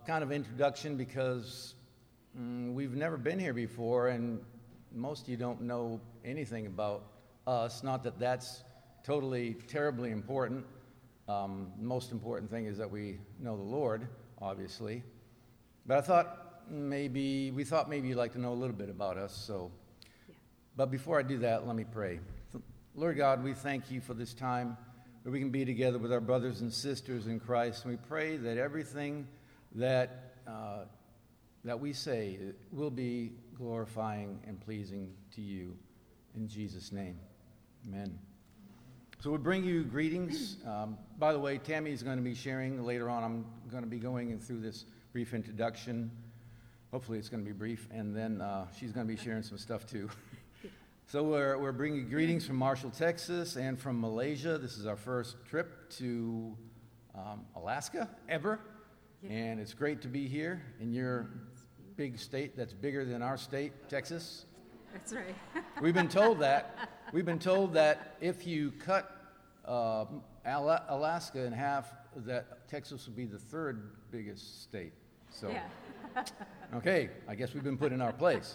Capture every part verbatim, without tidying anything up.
kind of introduction because mm, we've never been here before, and most of you don't know anything about us. Not that that's totally, terribly important. Um, the most important thing is that we know the Lord, obviously. But I thought maybe, we thought maybe you'd like to know a little bit about us, so. Yeah. But before I do that, let me pray. Lord God, we thank you for this time where we can be together with our brothers and sisters in Christ. And we pray that everything that uh, that we say will be glorifying and pleasing to you. In Jesus' name, amen. So we bring you greetings. Um, by the way, Tammy is going to be sharing later on. I'm going to be going through this brief introduction. Hopefully it's going to be brief. And then uh, she's going to be sharing some stuff too. So we're, we're bringing greetings from Marshall, Texas, and from Malaysia. This is our first trip to um, Alaska ever. Yeah. And it's great to be here in your big state that's bigger than our state, Texas. That's right. We've been told that. We've been told that if you cut uh, Ala- Alaska in half, that Texas will be the third biggest state. So, yeah. Okay, I guess we've been put in our place.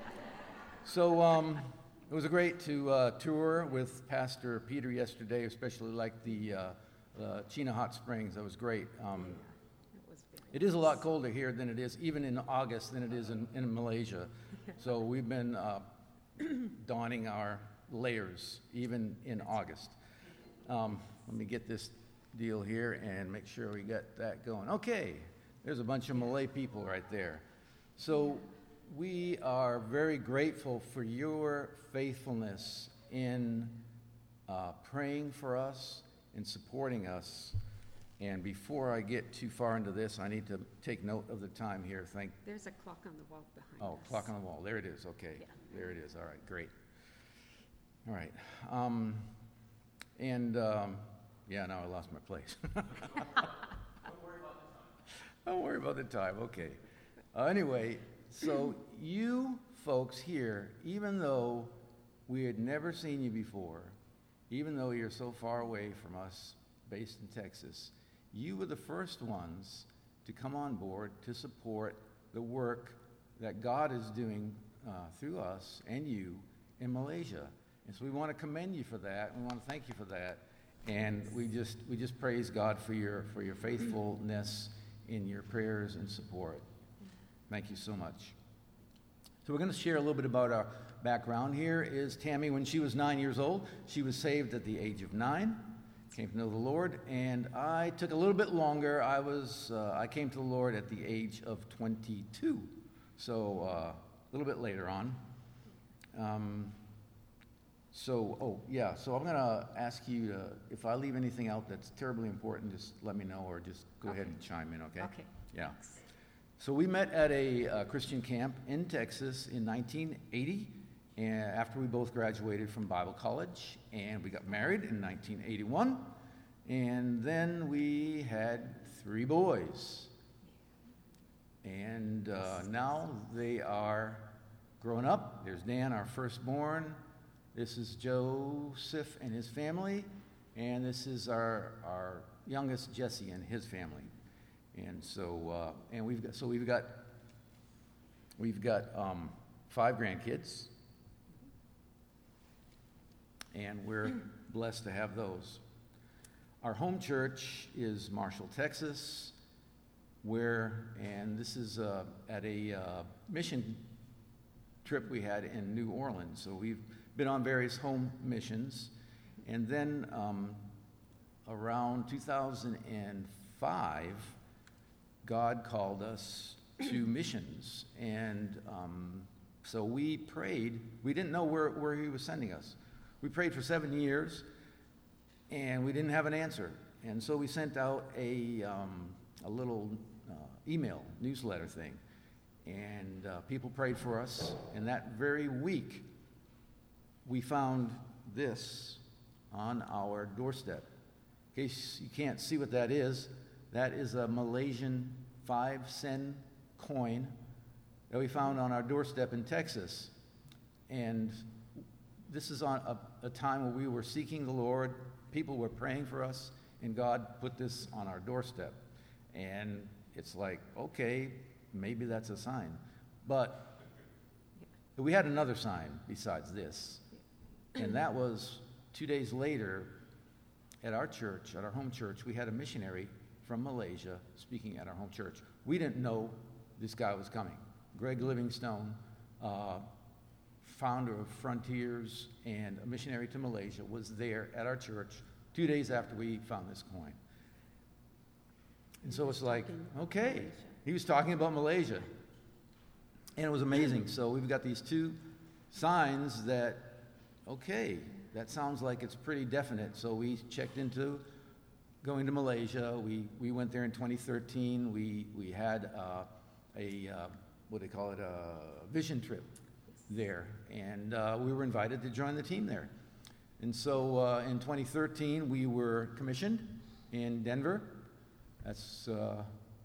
So um, it was great to uh, tour with Pastor Peter yesterday, especially like the uh, uh, Chena Hot Springs. That was great. Um, It is a lot colder here than it is, even in August, than it is in, in Malaysia. So we've been uh, donning our layers, even in August. Um, let me get this deal here and make sure we get that going. Okay, there's a bunch of Malay people right there. So we are very grateful for your faithfulness in uh, praying for us and supporting us. And before I get too far into this, I need to take note of the time here. Thank. There's a clock on the wall behind Oh, us. clock on the wall. There it is. Okay. Yeah. There it is. All right. Great. All right. Um, and um, yeah, now I lost my place. Don't worry about the time. Don't worry about the time. Okay. Uh, anyway, so you folks here, even though we had never seen you before, even though you're so far away from us, based in Texas, you were the first ones to come on board to support the work that God is doing uh, through us and you in Malaysia. And so we want to commend you for that. We want to thank you for that. And we just we just praise God for your for your faithfulness in your prayers and support. Thank you so much. So we're going to share a little bit about our background. Here is Tammy. When she was nine years old, she was saved at the age of nine. Came to know the Lord, and I took a little bit longer. I was uh, I came to the Lord at the age of twenty-two, so uh, a little bit later on. Um, so, oh yeah, so I'm going to ask you to, if I leave anything out that's terribly important, just let me know, or just go okay. ahead and chime in, okay? Okay. Yeah. So we met at a uh, Christian camp in Texas in nineteen eighty. And after we both graduated from Bible college, and we got married in nineteen eighty-one, and then we had three boys. And uh, now they are grown up. There's Dan, our firstborn. This is Joseph and his family, and this is our our youngest Jesse and his family. And so, uh, and we've got so we've got we've got um, five grandkids. And we're blessed to have those. Our home church is Marshall, Texas, where, and this is uh, at a uh, mission trip we had in New Orleans. So we've been on various home missions. And then um, around two thousand five, God called us to missions. And um, so we prayed. We didn't know where, where he was sending us. We prayed for seven years, and we didn't have an answer. And so we sent out a um, a little uh, email newsletter thing, and uh, people prayed for us. And that very week, we found this on our doorstep. In case you can't see what that is, that is a Malaysian five sen coin that we found on our doorstep in Texas. And this is on a, a time where we were seeking the Lord. People were praying for us, and God put this on our doorstep. And it's like, okay, maybe that's a sign. But we had another sign besides this, and that was two days later at our church, at our home church, we had a missionary from Malaysia speaking at our home church. We didn't know this guy was coming. Greg Livingstone, uh, founder of Frontiers and a missionary to Malaysia, was there at our church two days after we found this coin. And so it's like, okay, he was talking about Malaysia. And it was amazing. So we've got these two signs that, okay, that sounds like it's pretty definite. So we checked into going to Malaysia. We we went there in twenty thirteen. We we had uh, a uh, what do they call it, a vision trip there, and uh, we were invited to join the team there. And so uh, in twenty thirteen, we were commissioned in Denver. That's uh,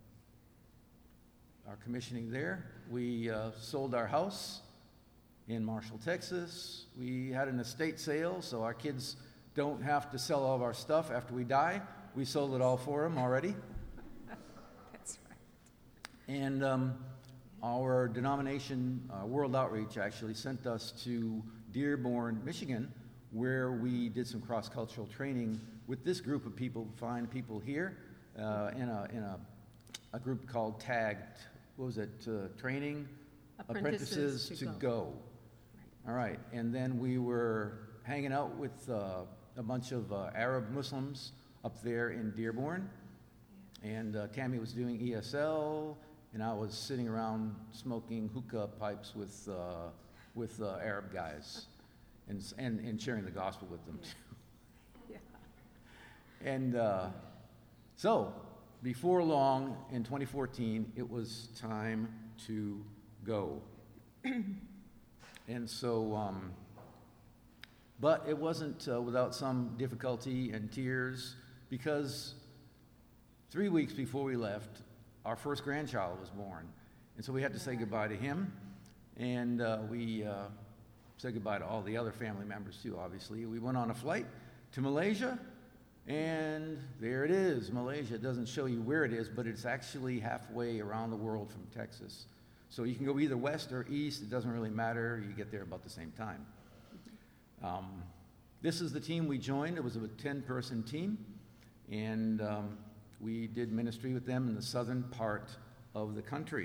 our commissioning there. We uh, sold our house in Marshall, Texas. We had an estate sale, so our kids don't have to sell all of our stuff after we die. We sold it all for them already. That's right. And um, our denomination, uh, World Outreach, actually sent us to Dearborn, Michigan, where we did some cross-cultural training with this group of people, fine people here, uh, in a in a, a group called TAGT. What was it? Uh, training Apprentices, Apprentices to, to go. Go. All right, and then we were hanging out with uh, a bunch of uh, Arab Muslims up there in Dearborn, and uh, Tammy was doing E S L, and I was sitting around smoking hookah pipes with uh, with uh, Arab guys, and, and and sharing the gospel with them too. Yeah. And uh, so, before long, in twenty fourteen, it was time to go. And so, um, but it wasn't uh, without some difficulty and tears, because three weeks before we left, our first grandchild was born. And so we had to say goodbye to him, and uh, we uh, said goodbye to all the other family members too, obviously. We went on a flight to Malaysia, and there it is, Malaysia. It doesn't show you where it is, but it's actually halfway around the world from Texas. So you can go either west or east. It doesn't really matter. You get there about the same time. Um, this is the team we joined. It was a ten-person team, and um, we did ministry with them in the southern part of the country.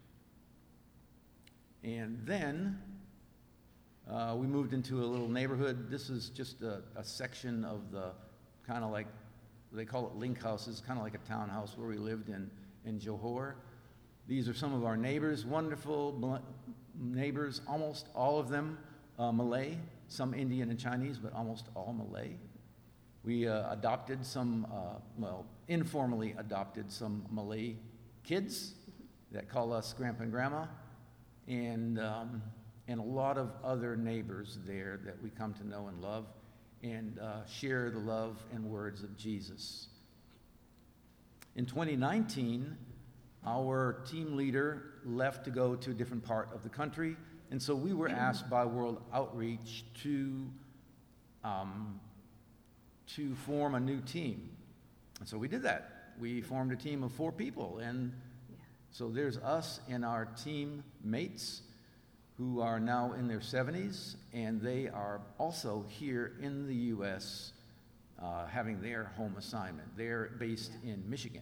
And then uh, we moved into a little neighborhood. This is just a, a section of the kind of like, they call it link houses, kind of like a townhouse where we lived in, in Johor. These are some of our neighbors, wonderful neighbors, almost all of them uh, Malay, some Indian and Chinese, but almost all Malay. We uh, adopted some, uh, well, informally adopted some Malay kids that call us Grandpa and Grandma, and, um, and a lot of other neighbors there that we come to know and love, and uh, share the love and words of Jesus. In twenty nineteen, our team leader left to go to a different part of the country, and so we were asked by World Outreach to um, to form a new team. And so we did that. We formed a team of four people, and so there's us and our team mates who are now in their seventies, and they are also here in the U S uh, having their home assignment. They're based in Michigan.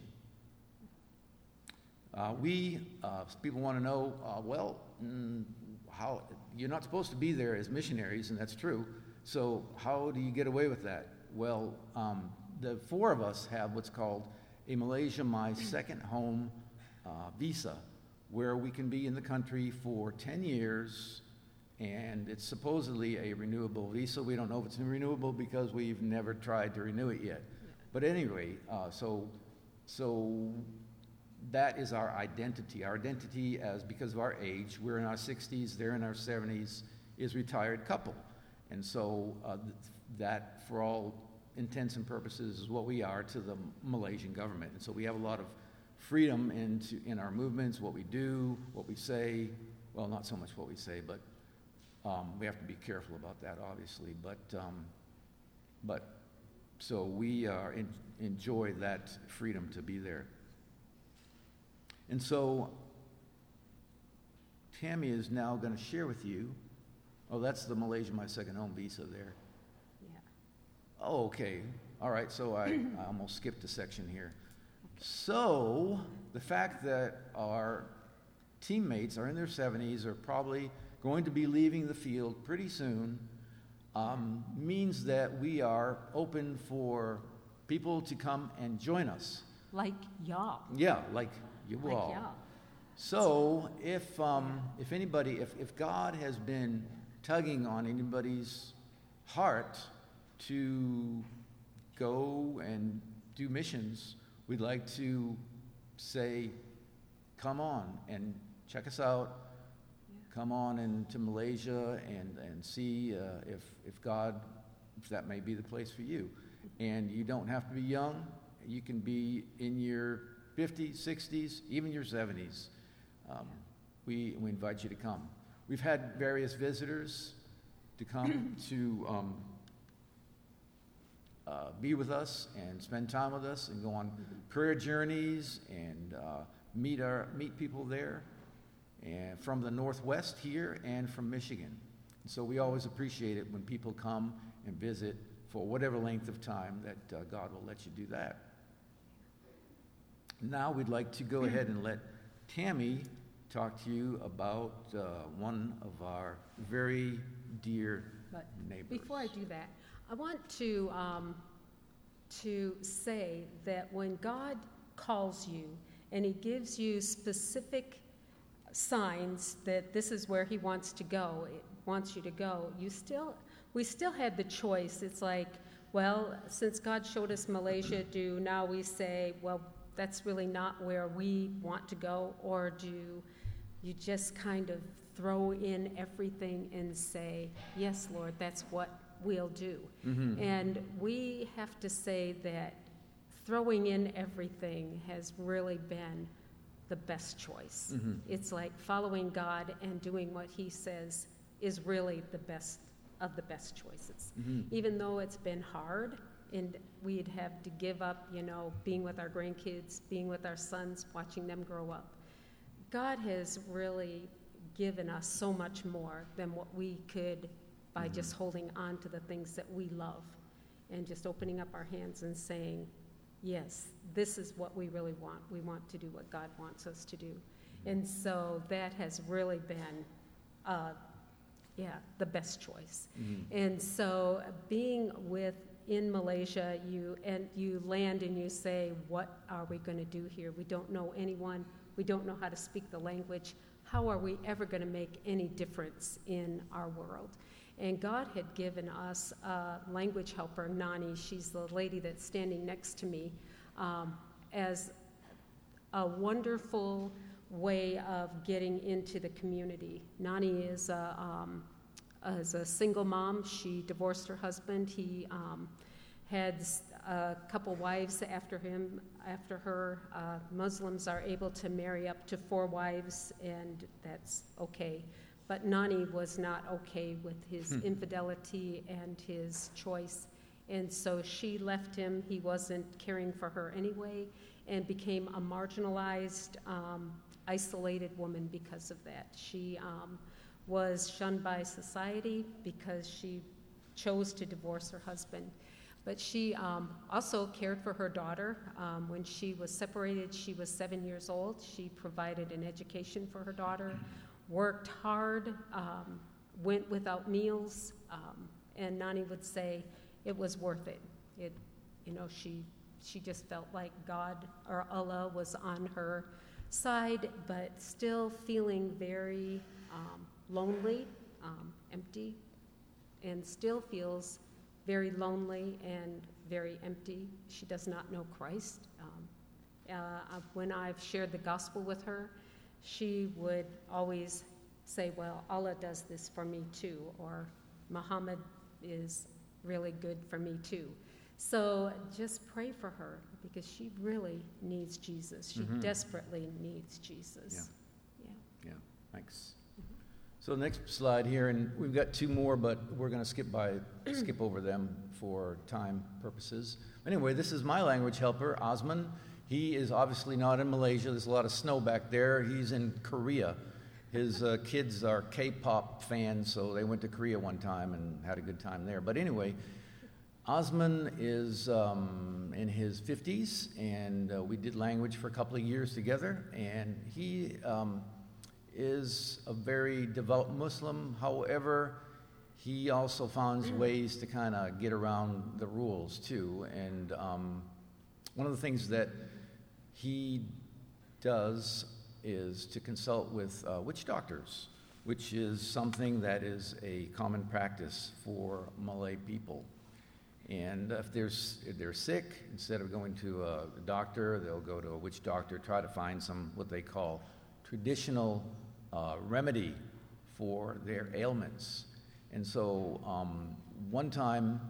Uh, we, uh, people want to know, uh, well, mm, how, you're not supposed to be there as missionaries, and that's true, so how do you get away with that? Well, um, the four of us have what's called a Malaysia My Second Home uh, visa, where we can be in the country for ten years, and it's supposedly a renewable visa. We don't know if it's renewable because we've never tried to renew it yet. But anyway, uh, so so that is our identity. Our identity, as because of our age, we're in our sixties, they're in our seventies, is retired couple. And so uh, th- that, for all intents and purposes, is what we are to the Malaysian government. And so we have a lot of freedom in, to, in our movements, what we do, what we say. Well, not so much what we say, but um, we have to be careful about that, obviously. But, um, but so we are in, enjoy that freedom to be there. And so Tammy is now going to share with you. Oh, that's the Malaysia My Second Home visa there. Yeah. Oh, okay. All right, so I, I almost skipped a section here. So the fact that our teammates are in their seventies, are probably going to be leaving the field pretty soon, um, means that we are open for people to come and join us. Like y'all. Yeah, like you Like all. y'all. So if um, if anybody, if, if God has been tugging on anybody's heart to go and do missions, we'd like to say, come on and check us out. Come on into Malaysia and, and see uh, if, if God, if that may be the place for you. And you don't have to be young. You can be in your fifties, sixties, even your seventies. Um, we, we invite you to come. We've had various visitors to come to um, uh, be with us and spend time with us and go on prayer journeys and uh, meet our meet people there, and from the Northwest here and from Michigan. And so we always appreciate it when people come and visit for whatever length of time that uh, God will let you do that. Now we'd like to go ahead and let Tammy talk to you about uh, one of our very dear But neighbors. before I do that, I want to um, to say that when God calls you and He gives you specific signs that this is where He wants to go, it wants you to go, you still, we still had the choice. It's like, well, since God showed us Malaysia, do now we say, well, that's really not where we want to go, or do you just kind of throw in everything and say, yes, Lord, that's what we'll do. Mm-hmm. And we have to say that throwing in everything has really been the best choice. Mm-hmm. It's like following God and doing what He says is really the best of the best choices. Mm-hmm. Even though it's been hard, and we'd have to give up, you know, being with our grandkids, being with our sons, watching them grow up. God has really given us so much more than what we could by mm-hmm. just holding on to the things that we love and just opening up our hands and saying, yes, this is what we really want. We want to do what God wants us to do. Mm-hmm. And so that has really been, uh, yeah, the best choice. Mm-hmm. And so being with in Malaysia, you and you land and you say, what are we going to do here? We don't know anyone. We don't know how to speak the language. How are we ever going to make any difference in our world? And God had given us a language helper, Nani. She's the lady that's standing next to me, um, as a wonderful way of getting into the community. Nani is a, um, is a single mom. She divorced her husband. He um, had a couple wives after him, after her. Uh, Muslims are able to marry up to four wives, and that's okay. But Nani was not okay with his hmm. infidelity and his choice. And so she left him. He wasn't caring for her anyway, and became a marginalized, um, isolated woman because of that. She um, was shunned by society because she chose to divorce her husband. But she um, also cared for her daughter. Um, when she was separated, she was seven years old. She provided an education for her daughter, worked hard, um, went without meals, um, and Nani would say it was worth it. It, you know, she she just felt like God or Allah was on her side, but still feeling very um, lonely, um, empty, and still feels very lonely and very empty. She does not know Christ. Um, uh, when I've shared the gospel with her, she would always say, well, Allah does this for me too, or Muhammad is really good for me too. So just pray for her, because she really needs Jesus. She mm-hmm. desperately needs Jesus. Yeah, yeah, yeah. Thanks. Mm-hmm. So next slide here, and we've got two more, but we're going to skip by, skip over them for time purposes. Anyway, this is my language helper, Osman. He is obviously not in Malaysia. There's a lot of snow back there. He's in Korea. His uh, kids are K-pop fans, so they went to Korea one time and had a good time there. But anyway, Osman is um, in his fifties, and uh, we did language for a couple of years together, and he um, is a very devout Muslim. However, he also finds ways to kind of get around the rules, too. And um, one of the things that he does is to consult with uh, witch doctors, which is something that is a common practice for Malay people. And if, there's, if they're sick, instead of going to a doctor, they'll go to a witch doctor, try to find some what they call traditional uh, remedy for their ailments. And so um, one time,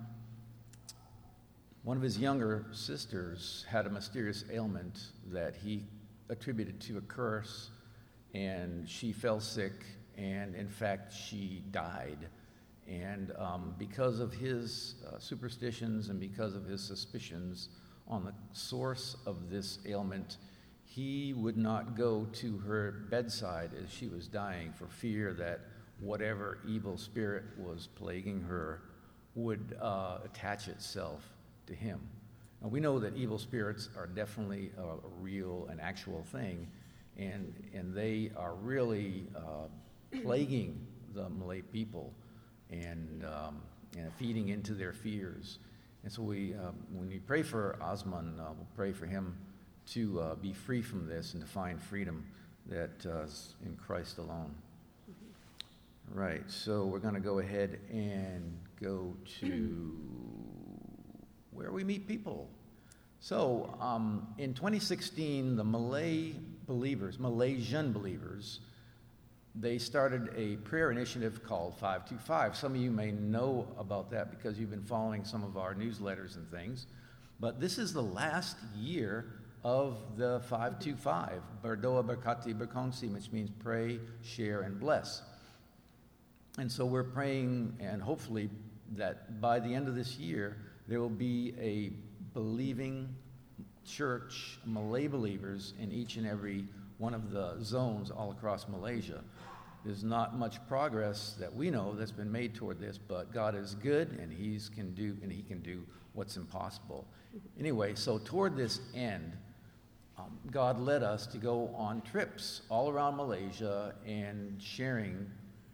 one of his younger sisters had a mysterious ailment that he attributed to a curse, and she fell sick, and in fact, she died. And um, because of his uh, superstitions and because of his suspicions on the source of this ailment, he would not go to her bedside as she was dying for fear that whatever evil spirit was plaguing her would uh, attach itself to him. Now, we know that evil spirits are definitely a, a real and actual thing, and, and they are really uh, plaguing the Malay people and, um, and feeding into their fears. And so we, uh, when we pray for Osman, uh, we'll pray for him to uh, be free from this and to find freedom that uh, is in Christ alone. Mm-hmm. Right, so we're going to go ahead and go to where we meet people. So um, in twenty sixteen, the Malay believers, Malaysian believers, they started a prayer initiative called five two five. Some of you may know about that because you've been following some of our newsletters and things. But this is the last year of the five two five, Berdoa, Berkati, Berkongsi, which means pray, share, and bless. And so we're praying, and hopefully that by the end of this year, there will be a believing church, Malay believers, in each and every one of the zones all across Malaysia. There's not much progress that we know that's been made toward this, but God is good, and He's can do, and He can do what's impossible. Anyway, so toward this end, um, God led us to go on trips all around Malaysia and sharing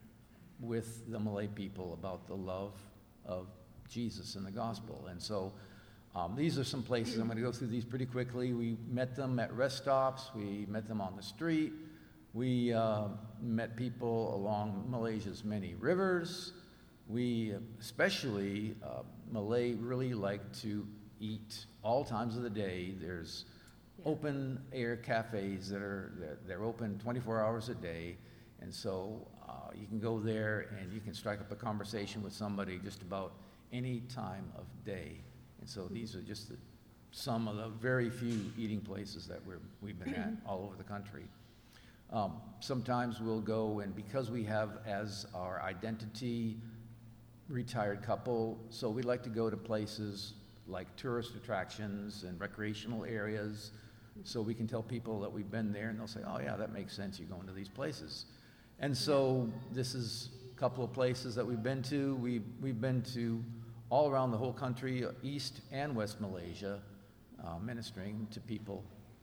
with the Malay people about the love of Jesus and the gospel. And so um, these are some places. I'm going to go through these pretty quickly. We met them at rest stops. We met them on the street. We uh, met people along Malaysia's many rivers. We especially, uh, Malay really like to eat all times of the day. There's yeah. open air cafes that are they're, they're open twenty-four hours a day. And so uh, you can go there and you can strike up a conversation with somebody just about any time of day. And so these are just the, some of the very few eating places that we're, we've been at all over the country. Um, sometimes we'll go, and because we have as our identity retired couple, so we like to go to places like tourist attractions and recreational areas, so we can tell people that we've been there, and they'll say, oh yeah, that makes sense, you're going to these places. And so this is a couple of places that we've been to. We've, we've been to all around the whole country, East and West Malaysia, uh, ministering to people.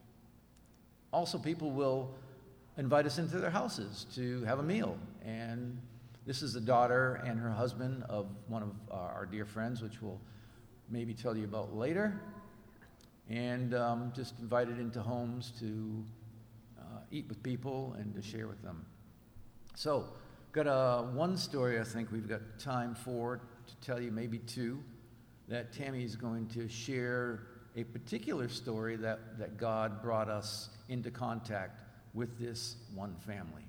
Also, people will invite us into their houses to have a meal. And this is the daughter and her husband of one of our dear friends, which we'll maybe tell you about later. And um, just invited into homes to uh, eat with people and to share with them. So, got a, one story I think we've got time for to tell you, maybe two, that Tammy is going to share a particular story that, that God brought us into contact with this one family.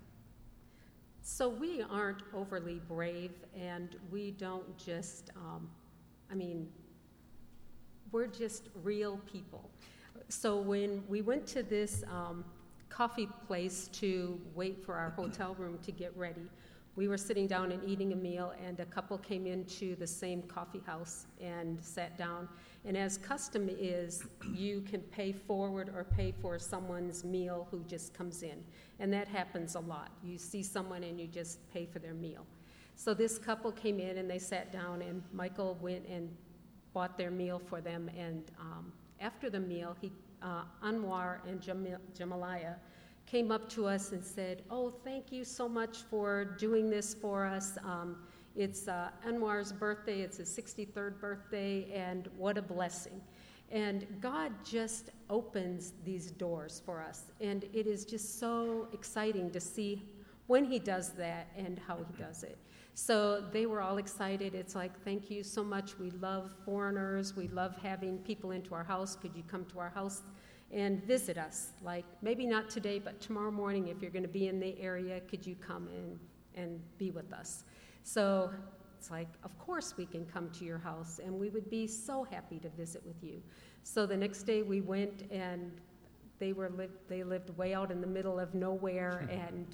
So we aren't overly brave, and we don't just, um, I mean, we're just real people. So when we went to this um, coffee place to wait for our hotel room to get ready, we were sitting down and eating a meal, and a couple came into the same coffee house and sat down. And as custom is, you can pay forward or pay for someone's meal who just comes in. And that happens a lot. You see someone and you just pay for their meal. So this couple came in and they sat down, and Michael went and bought their meal for them. And um, after the meal, he, uh, Anwar and Jamil, Jamaliah came up to us and said, "Oh, thank you so much for doing this for us. Um, it's uh, Anwar's birthday. It's his sixty-third birthday, and what a blessing." And God just opens these doors for us, and it is just so exciting to see when he does that and how he does it. So they were all excited. It's like, "Thank you so much. We love foreigners. We love having people into our house. Could you come to our house and visit us? Like, maybe not today, but tomorrow morning, if you're going to be in the area, could you come and, and be with us?" So it's like, of course we can come to your house, and we would be so happy to visit with you. So the next day we went, and they were li- they lived way out in the middle of nowhere, and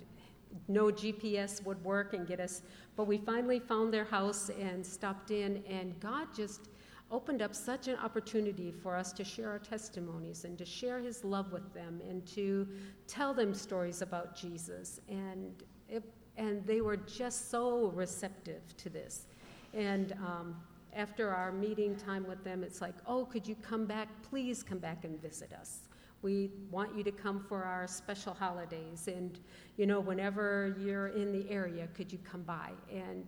no G P S would work and get us. But we finally found their house and stopped in, and God just opened up such an opportunity for us to share our testimonies and to share his love with them and to tell them stories about Jesus. And it, and they were just so receptive to this. And um, after our meeting time with them, it's like, "Oh, could you come back? Please come back and visit us. We want you to come for our special holidays. And, you know, whenever you're in the area, could you come by?" And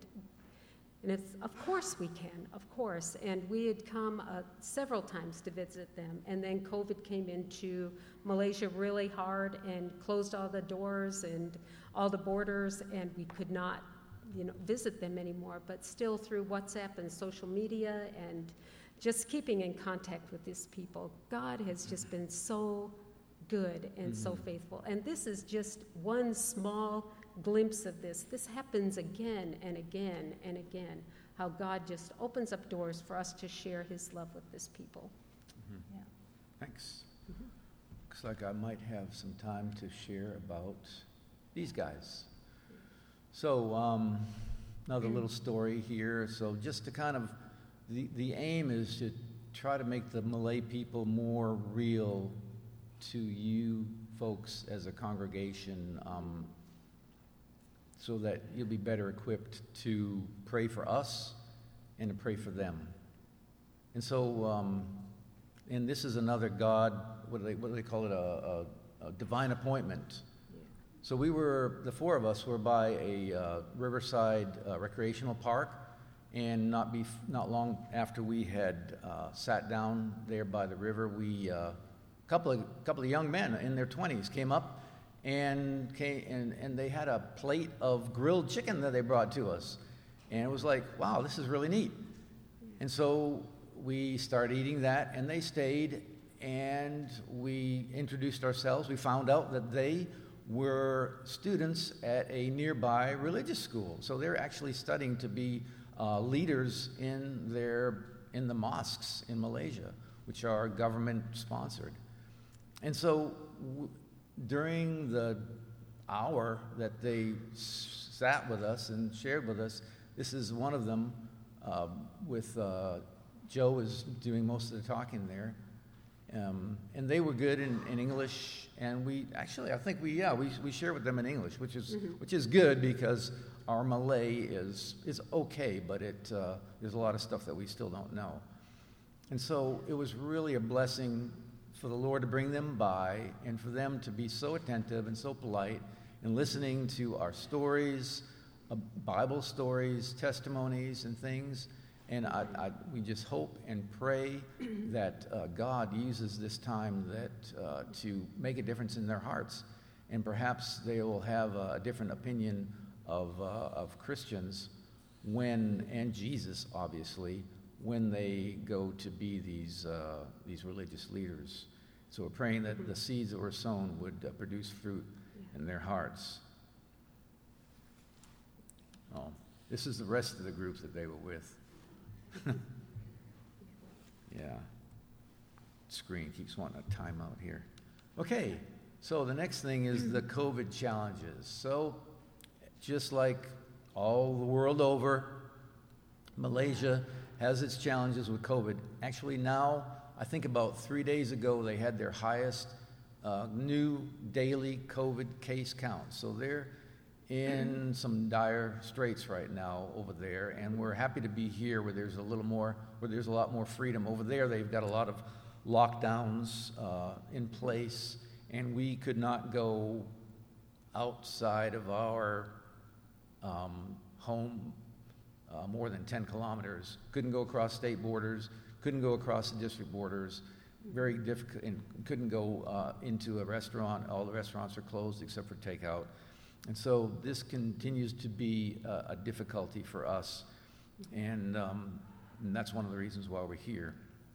And it's, of course we can, of course. And we had come uh, several times to visit them. And then COVID came into Malaysia really hard and closed all the doors and all the borders, and we could not, you know, visit them anymore. But still, through WhatsApp and social media and just keeping in contact with these people, God has just been so good and mm-hmm. so faithful. And this is just one small glimpse of this. This happens again and again and again, how God just opens up doors for us to share his love with this people. Mm-hmm. Yeah. Thanks. Mm-hmm. Looks like I might have some time to share about these guys. So um, another little story here. So just to kind of, the, the aim is to try to make the Malay people more real to you folks as a congregation, um, so that you'll be better equipped to pray for us and to pray for them. And so, um, and this is another God, what do they, what do they call it, a, a, a divine appointment. Yeah. So we were, the four of us were by a uh, Riverside uh, recreational park, and not be not long after we had uh, sat down there by the river, we, uh, couple of couple of young men in their twenties came up and came and, and they had a plate of grilled chicken that they brought to us, and it was like, wow, this is really neat. And so we started eating that, and they stayed, and we introduced ourselves. We found out that they were students at a nearby religious school, so they're actually studying to be uh, leaders in their in the mosques in Malaysia, which are government sponsored. And so w- during the hour that they s- sat with us and shared with us, this is one of them uh, with uh, Joe was doing most of the talking there. Um, and they were good in, in English, and we actually, I think we, yeah, we we shared with them in English, which is mm-hmm. which is good because our Malay is is okay, but it uh, there's a lot of stuff that we still don't know. And so it was really a blessing for the Lord to bring them by and for them to be so attentive and so polite and listening to our stories, uh, Bible stories, testimonies, and things. And I, I, we just hope and pray that uh, God uses this time that uh, to make a difference in their hearts, and perhaps they will have a, a different opinion of uh, of Christians when, and Jesus obviously, when they go to be these uh, these religious leaders. So we're praying that the seeds that were sown would uh, produce fruit in their hearts. Oh, this is the rest of the groups that they were with. Yeah. Screen keeps wanting a timeout here. Okay, so the next thing is the COVID challenges. So just like all the world over, Malaysia has its challenges with COVID. Actually now, I think about three days ago, they had their highest uh, new daily COVID case count. So they're in some dire straits right now over there, and we're happy to be here where there's a little more, where there's a lot more freedom. Over there, they've got a lot of lockdowns uh, in place, and we could not go outside of our um, home uh, more than ten kilometers. Couldn't go across state borders, couldn't go across the district borders. Very difficult, and couldn't go uh, into a restaurant. All the restaurants are closed except for takeout. And so this continues to be a, a difficulty for us, and, um, and that's one of the reasons why we're here.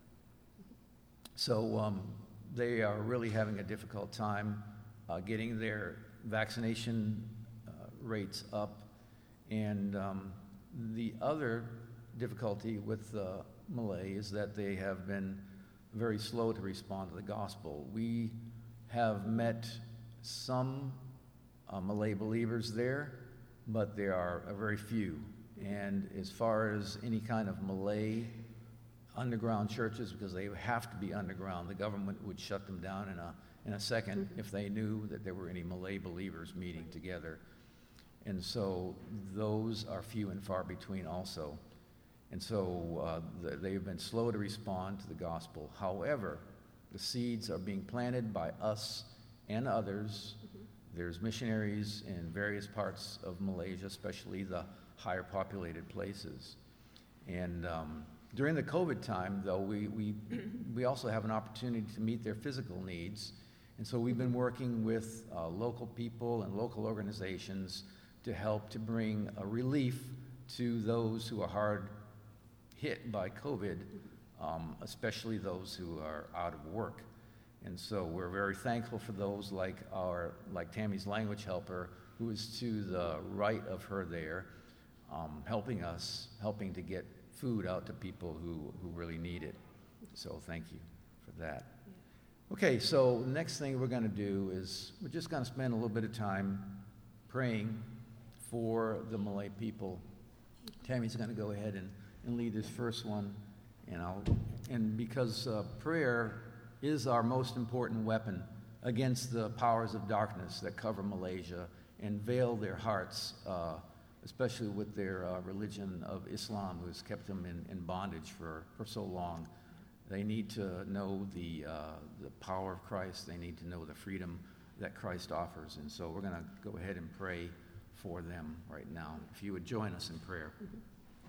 So um, they are really having a difficult time uh, getting their vaccination uh, rates up, and um, the other difficulty with uh, Malay is that they have been very slow to respond to the gospel. We have met some Uh, Malay believers there, but there are a very few. And as far as any kind of Malay underground churches, because they have to be underground, the government would shut them down in a in a second mm-hmm. if they knew that there were any Malay believers meeting together. And so those are few and far between also. And so uh, the, they've been slow to respond to the gospel. However, the seeds are being planted by us and others. There's missionaries in various parts of Malaysia, especially the higher populated places. And um, during the COVID time, though, we, we, we also have an opportunity to meet their physical needs. And so we've been working with uh, local people and local organizations to help to bring a relief to those who are hard hit by COVID, um, especially those who are out of work. And so we're very thankful for those like our, like Tammy's language helper, who is to the right of her there, um, helping us, helping to get food out to people who, who really need it. So thank you for that. Okay, so the next thing we're going to do is we're just going to spend a little bit of time praying for the Malay people. Tammy's going to go ahead and, and lead this first one, and I'll, and because uh, prayer is our most important weapon against the powers of darkness that cover Malaysia and veil their hearts, uh, especially with their uh, religion of Islam, who's kept them in, in bondage for, for so long. They need to know the, uh, the power of Christ. They need to know the freedom that Christ offers. And so we're going to go ahead and pray for them right now. If you would join us in prayer. Mm-hmm.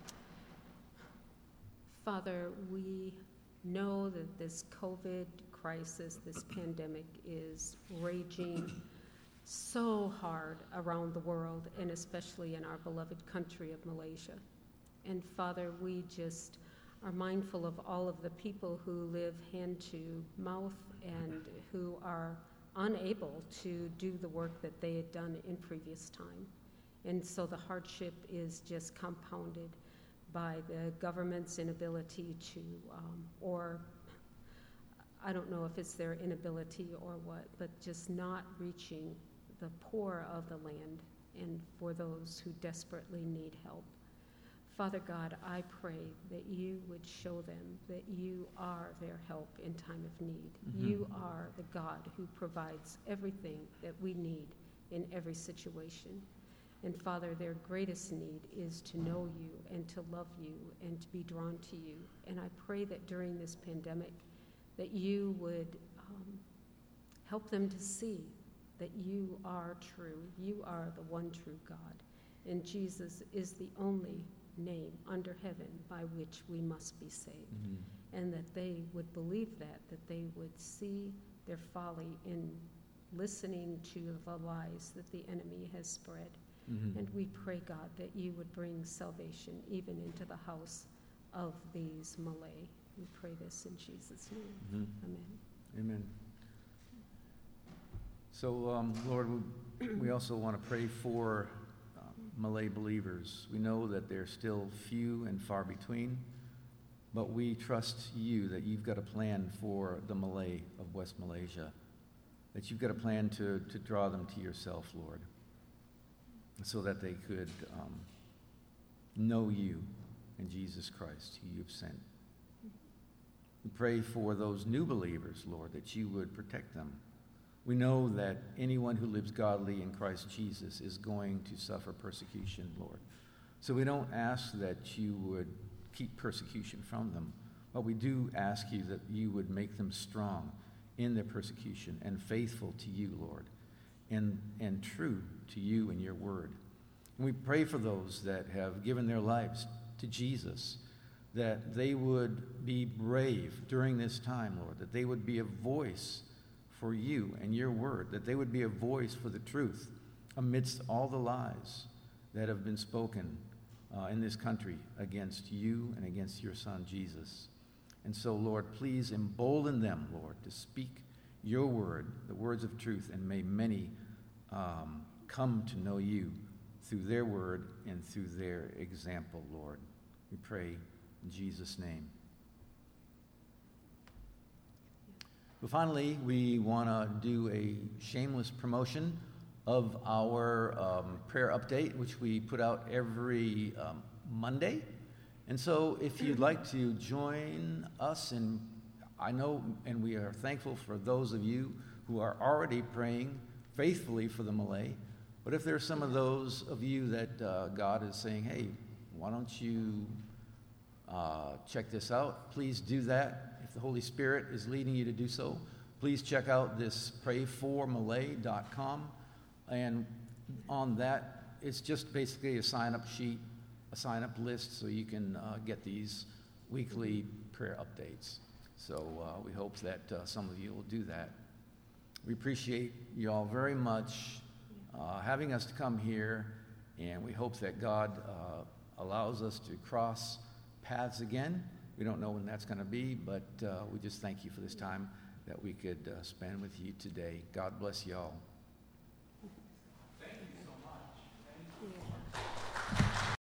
Father, we know that this COVID crisis, this pandemic is raging so hard around the world, and especially in our beloved country of Malaysia. And Father, we just are mindful of all of the people who live hand to mouth and who are unable to do the work that they had done in previous time. And so the hardship is just compounded by the government's inability to, um, or I don't know if it's their inability or what, but just not reaching the poor of the land and for those who desperately need help. Father God, I pray that you would show them that you are their help in time of need. Mm-hmm. You are the God who provides everything that we need in every situation. And Father, their greatest need is to know you and to love you and to be drawn to you. And I pray that during this pandemic that you would um, help them to see that you are true. You are the one true God. And Jesus is the only name under heaven by which we must be saved. Mm-hmm. And that they would believe that, that they would see their folly in listening to the lies that the enemy has spread. Mm-hmm. And we pray, God, that you would bring salvation even into the house of these Malay. We pray this in Jesus' name. Mm-hmm. Amen. Amen. So, um, Lord, we, we also want to pray for uh, Malay believers. We know that they're still few and far between, but we trust you that you've got a plan for the Malay of West Malaysia, that you've got a plan to, to draw them to yourself, Lord, so that they could um, know you and Jesus Christ, who you've sent. We pray for those new believers, Lord, that you would protect them. We know that anyone who lives godly in Christ Jesus is going to suffer persecution, Lord. So we don't ask that you would keep persecution from them, but we do ask you that you would make them strong in their persecution and faithful to you, Lord, and, and true to you and your word. And we pray for those that have given their lives to Jesus, that they would be brave during this time, Lord, that they would be a voice for you and your word, that they would be a voice for the truth amidst all the lies that have been spoken uh, in this country against you and against your son, Jesus. And so, Lord, please embolden them, Lord, to speak your word, the words of truth, and may many um, come to know you through their word and through their example, Lord. We pray in Jesus' name. But finally, we want to do a shameless promotion of our um, prayer update, which we put out every um, Monday. And so if you'd like to join us, and I know, and we are thankful for those of you who are already praying faithfully for the Malay, but if there's some of those of you that uh, God is saying, hey, why don't you uh, check this out, please do that. If the Holy Spirit is leading you to do so, please check out this pray for malay dot com. And on that, it's just basically a sign-up sheet, a sign-up list, so you can uh, get these weekly prayer updates. So uh, we hope that uh, some of you will do that. We appreciate you all very much uh, having us to come here, and we hope that God uh, allows us to cross paths again. We don't know when that's going to be, but uh, we just thank you for this time that we could uh, spend with you today. God bless you all.